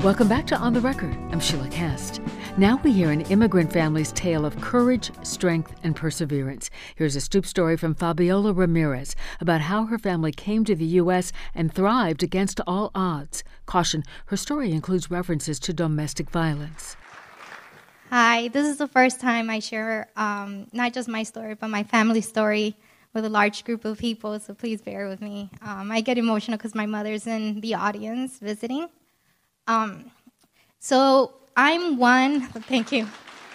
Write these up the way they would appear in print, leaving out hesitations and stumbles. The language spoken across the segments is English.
Welcome back to On the Record. I'm Sheila Kast. Now we hear an immigrant family's tale of courage, strength, and perseverance. Here's a scoop story from Fabiola Ramirez about how her family came to the U.S. and thrived against all odds. Caution, her story includes references to domestic violence. Hi, this is the first time I share not just my story, but my family story with a large group of people, so please bear with me. I get emotional because my mother's in the audience visiting. So I'm thank you.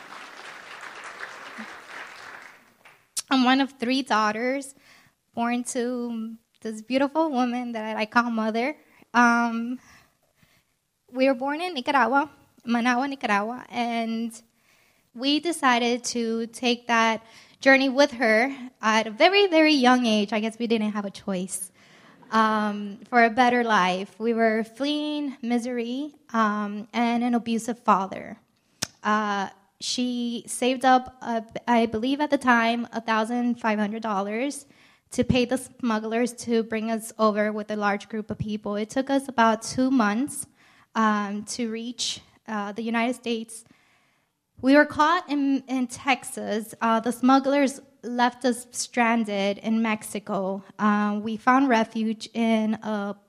I'm one of 3 daughters born to this beautiful woman that I call mother. We were born in Nicaragua, Managua, Nicaragua, and we decided to take that journey with her at a very, very young age. I guess we didn't have a choice. For a better life. We were fleeing misery and an abusive father. She saved up, I believe at the time, $1,500 to pay the smugglers to bring us over with a large group of people. It took us about 2 months to reach the United States. We were caught in Texas. The smugglers left us stranded in Mexico. We found refuge in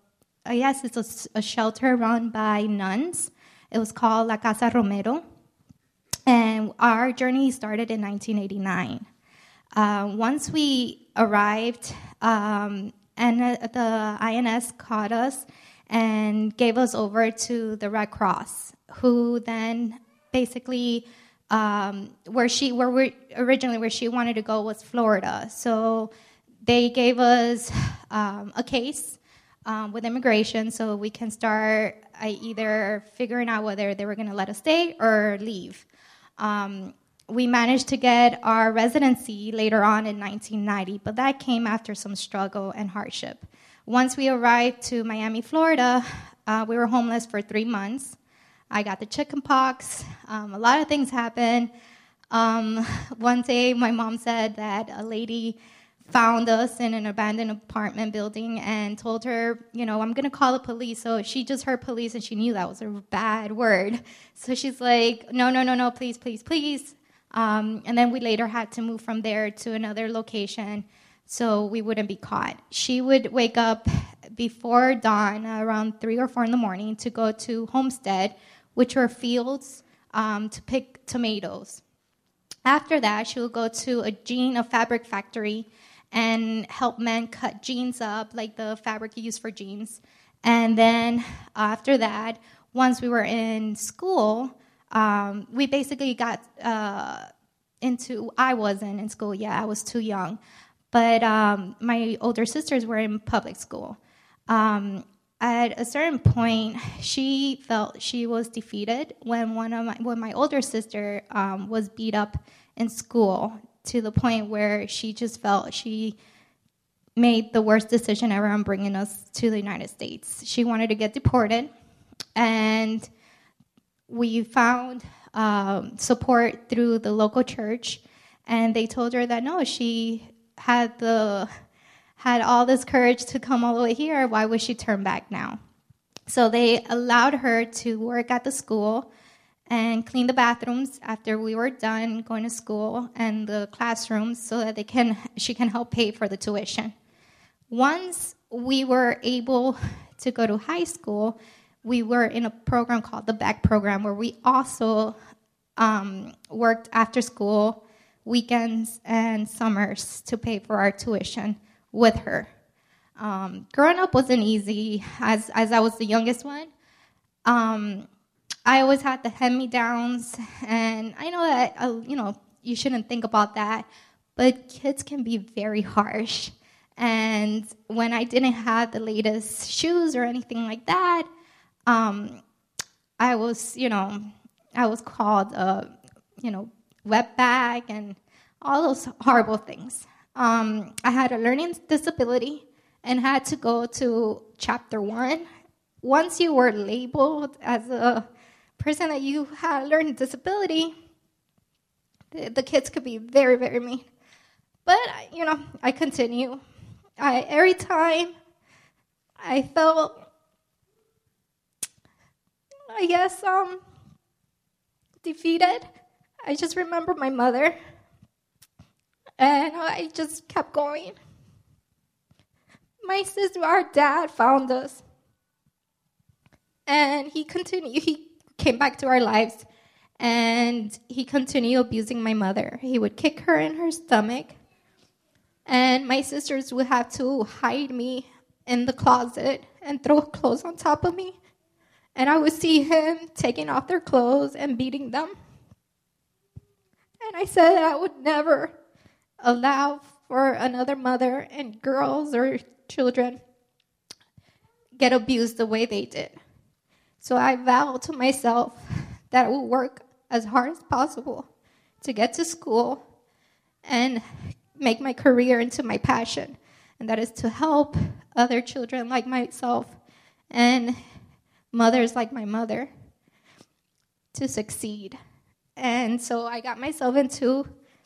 it's a shelter run by nuns. It was called La Casa Romero. And our journey started in 1989. Once we arrived, and the INS caught us and gave us over to the Red Cross, who then basically where she wanted to go was Florida. So they gave us a case with immigration so we can start either figuring out whether they were going to let us stay or leave. We managed to get our residency later on in 1990, but that came after some struggle and hardship. Once we arrived to Miami, Florida, we were homeless for 3 months. I got the chicken pox. A lot of things happened. One day, my mom said that a lady found us in an abandoned apartment building and told her, I'm going to call the police. So she just heard police, and she knew that was a bad word. So she's like, no, please, please, please. And then we later had to move from there to another location so we wouldn't be caught. She would wake up before dawn, around 3 or 4 in the morning, to go to Homestead, which were fields, to pick tomatoes. After that, she would go to a fabric factory and help men cut jeans up, like the fabric you use for jeans. And then after that, once we were in school, we basically got I wasn't in school yet, I was too young. But my older sisters were in public school. At a certain point, she felt she was defeated when my older sister was beat up in school to the point where she just felt she made the worst decision ever on bringing us to the United States. She wanted to get deported, and we found support through the local church, and they told her that no, she had all this courage to come all the way here. Why would she turn back now? So they allowed her to work at the school and clean the bathrooms after we were done going to school and the classrooms so that she can help pay for the tuition. Once we were able to go to high school, we were in a program called the BEC program where we also worked after school, weekends, and summers to pay for our tuition with her. Growing up wasn't easy, as I was the youngest one. I always had the hand-me-downs, and I know that you shouldn't think about that, but kids can be very harsh. And when I didn't have the latest shoes or anything like that, I was called wetback and all those horrible things. I had a learning disability and had to go to Chapter 1. Once you were labeled as a person that you had a learning disability, the kids could be very, very mean. But, I continue. Every time I felt I guess, defeated. I just remember my mother, and I just kept going. Our dad found us, and he came back to our lives, and he continued abusing my mother. He would kick her in her stomach, and my sisters would have to hide me in the closet and throw clothes on top of me. And I would see him taking off their clothes and beating them. And I said that I would never allow for another mother and girls or children get abused the way they did. So I vowed to myself that I would work as hard as possible to get to school and make my career into my passion. And that is to help other children like myself and mothers like my mother to succeed. And so I got myself into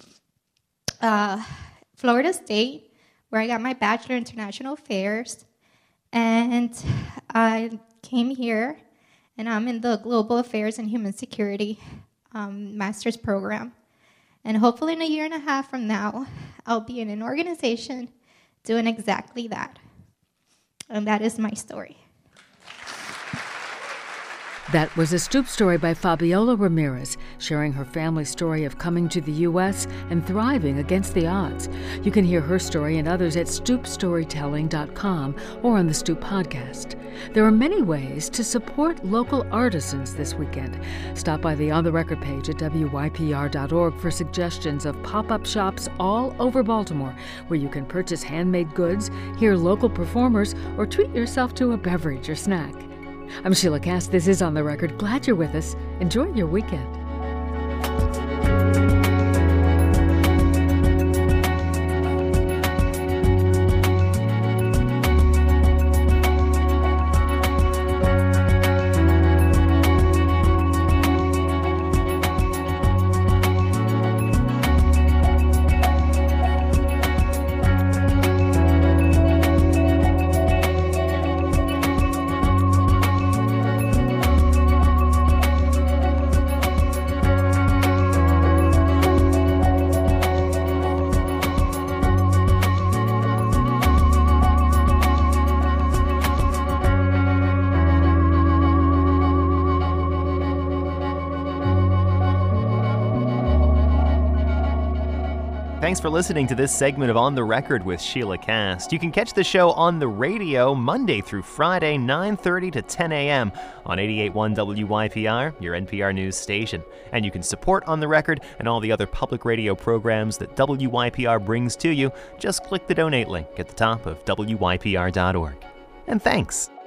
Florida State, where I got my Bachelor in International Affairs. And I came here, and I'm in the Global Affairs and Human Security Master's Program. And hopefully in a year and a half from now, I'll be in an organization doing exactly that. And that is my story. That was a Stoop story by Fabiola Ramirez, sharing her family's story of coming to the U.S. and thriving against the odds. You can hear her story and others at stoopstorytelling.com or on the Stoop podcast. There are many ways to support local artisans this weekend. Stop by the On the Record page at wypr.org for suggestions of pop-up shops all over Baltimore, where you can purchase handmade goods, hear local performers, or treat yourself to a beverage or snack. I'm Sheila Cass. This is On the Record. Glad you're with us. Enjoy your weekend. Thanks for listening to this segment of On the Record with Sheila Cast. You can catch the show on the radio Monday through Friday, 9:30 to 10 a.m. on 88.1 WYPR, your NPR news station. And you can support On the Record and all the other public radio programs that WYPR brings to you. Just click the donate link at the top of WYPR.org. And thanks.